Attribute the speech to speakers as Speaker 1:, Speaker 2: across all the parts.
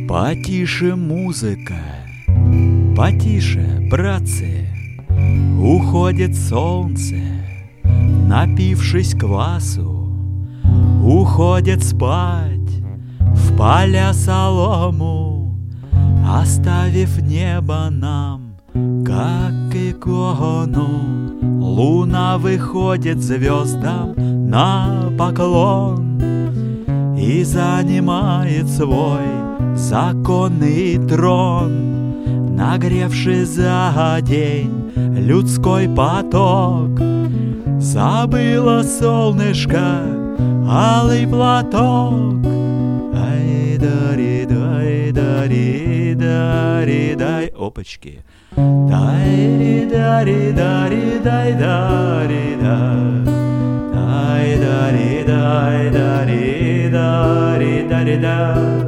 Speaker 1: Потише музыка, потише, братцы, уходит солнце, напившись квасу, уходит спать в поля солому, оставив небо нам, как икону. Луна выходит звездам на поклон и занимает свой законный трон, нагревший за день людской поток. Забыло солнышко алый платок. Ай-дари-дай-дари-дари-дай, опачки. Дай-дари-дари-дай-дари-дай. Дай-дари-дай-дари-дари-дари-дай.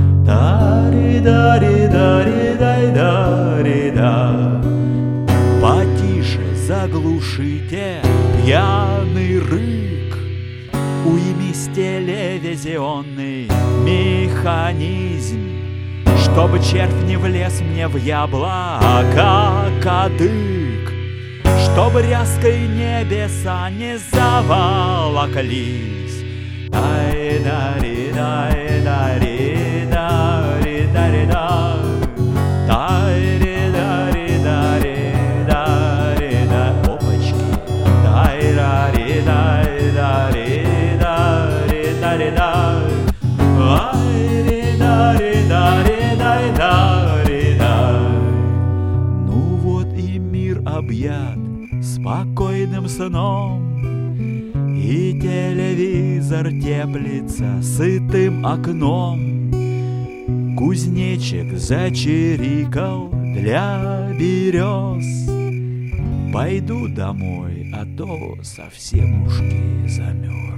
Speaker 1: Дари-дари-дари-дай-дари-да. Потише заглушите пьяный рык, уймись телевизионный механизм, чтобы червь не влез мне в яблоко кадык, чтобы ряской небеса не заволоклись. Дай-дари-дай-дари-дари-дари-да. Дай-ри-дари-дари-дари-да. Опачки. Дай-дари-дай-дари-дари-дари-да. Ай-ри-дари-дари-дай-дари-да. Ну вот и мир объят спокойным сном, и телевизор теплится сытым окном. Кузнечик зачирикал для берез. Пойду домой, а то совсем ушки замерз.